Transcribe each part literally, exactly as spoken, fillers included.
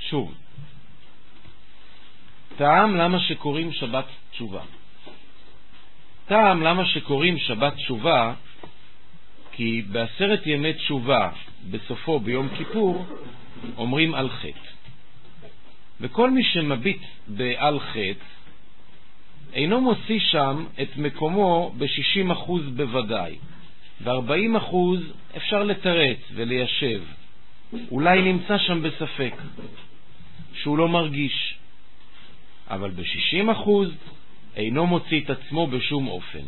שוב, טעם למה שקוראים שבת תשובה. טעם למה שקוראים שבת תשובה, כי בעשרת ימי תשובה, בסופו ביום כיפור, אומרים על חטא. וכל מי שמביט בעל חטא, אינו מוציא שם את מקומו ב-שישים אחוז בוודאי, ו-ארבעים אחוז אפשר לתרץ וליישב. אולי נמצא שם בספק, שהוא לא מרגיש. אבל ב-שישים אחוז אינו מוציא את עצמו בשום אופן.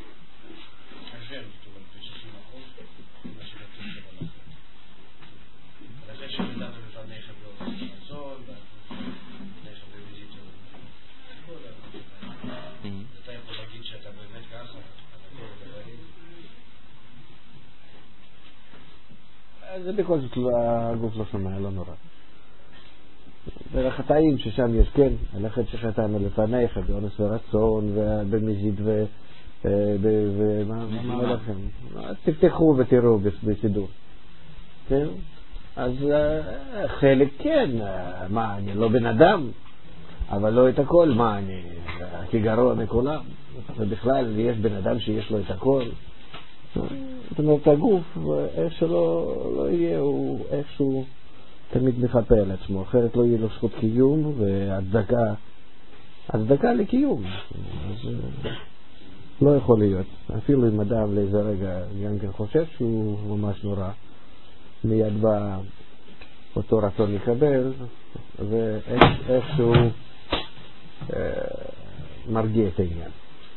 זה בכל זאת הגוף לא שומע, לא נורא. ולחטאים ששם יש, כן, הלכת שחטאנו לפניך, באונס ורצון, ובמזיד ו... ומה הולכם? תפתחו ותראו בסידור. כן? אז חלק כן, מה, אני לא בן אדם, אבל לא את הכל, מה, אני הכי גרוע מכולם. ובכלל, יש בן אדם שיש לו את הכל. זאת אומרת, הגוף, איך שלא לא יהיה, הוא איכשהו תמיד מחפה על עצמו, אחרת לא יהיה לו זכות קיום והצדקה, הצדקה לקיום. אז לא יכול להיות. אפילו אם אדם לאיזה רגע גם כן חושב שהוא ממש נורא, מיד בא אותו רצון לקבל, ואיכשהו אה, מרגיע את העניין.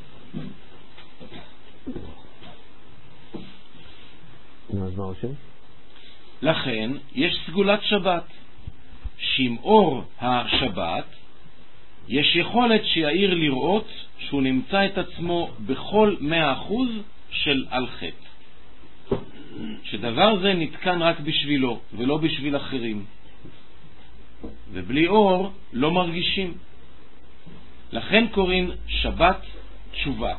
אז מה עושים? לכן יש סגולת שבת, שעם אור השבת יש יכולת שיעיר לראות שהוא נמצא את עצמו בכל מאה אחוז של על חטא, שדבר זה נתקן רק בשבילו ולא בשביל אחרים, ובלי אור לא מרגישים. לכן קוראים שבת תשובה.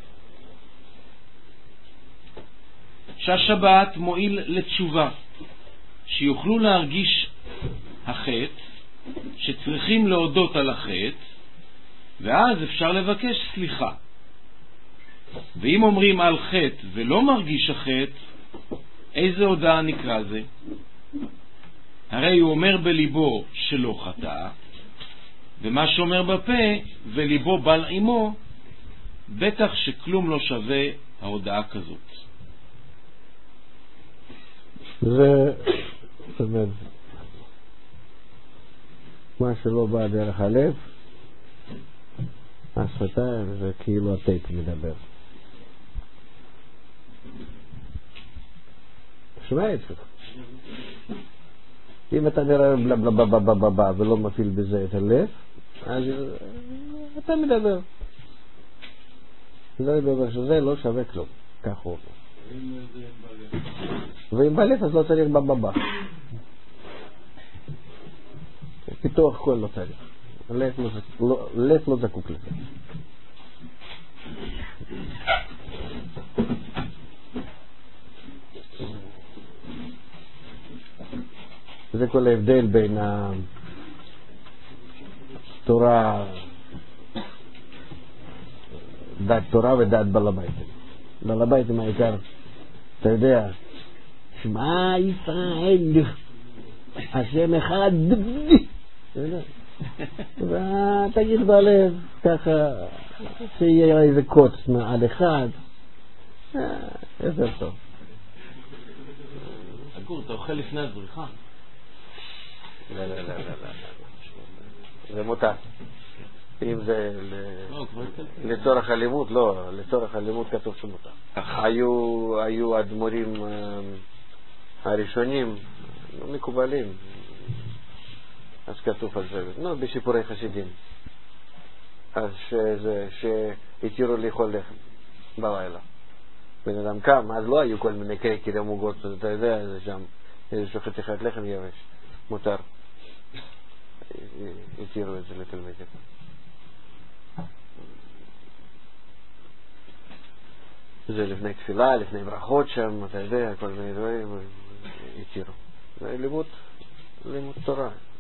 שהשבת מועיל לתשובה, שיוכלו להרגיש החטא, שצריכים להודות על החטא, ואז אפשר לבקש סליחה. ואם אומרים על חטא ולא מרגיש החטא, איזה הודעה נקרא זה? הרי הוא אומר בליבו שלא חטא, ומה שאומר בפה וליבו בל עמו, בטח שכלום לא שווה ההודעה כזאת. זה, זאת אומרת, מה שלא בא דרך הלב, השפתיים זה כאילו הטייפ מדבר. שומע את זה. אם אתה נראה בלה בלה בלה בלה בלה בלה ולא מפעיל בזה את הלב, אז אתה מדבר. זה מדבר שזה לא שווה כלום. כך הוא. ואם בלב אז לא צריך בבא. פיתוח כל לא צריך. לב לא זקוק לזה. זה כל ההבדל בין התורה, דת תורה ודת בעל הבית. בעל הבית עם העיקר, אתה יודע, שמע ישראל, השם אחד, ותגיד בלב ככה שיהיה איזה קוץ מעל אחד, יותר טוב. אגור, אתה אוכל לפני הזריחה? לא, לא, לא, לא, זה מותר. אם זה לצורך הלימוד, לא, לצורך הלימוד כתוב שמותר. היו אדמו"רים הראשונים מקובלים, אז כתוב על זה, נו, בשיפורי חסידים, אז שהתירו לאכול לחם בלילה. בן אדם קם, אז לא היו כל מיני קרקרים עוגות, אתה יודע, זה שם איזשהו חתיכת לחם יבש, מותר. התירו את זה לתלמידים. זה לפני תפילה, לפני ברכות שם, אתה יודע, כל מיני דברים, התירו. זה לימוד, לימוד תורה.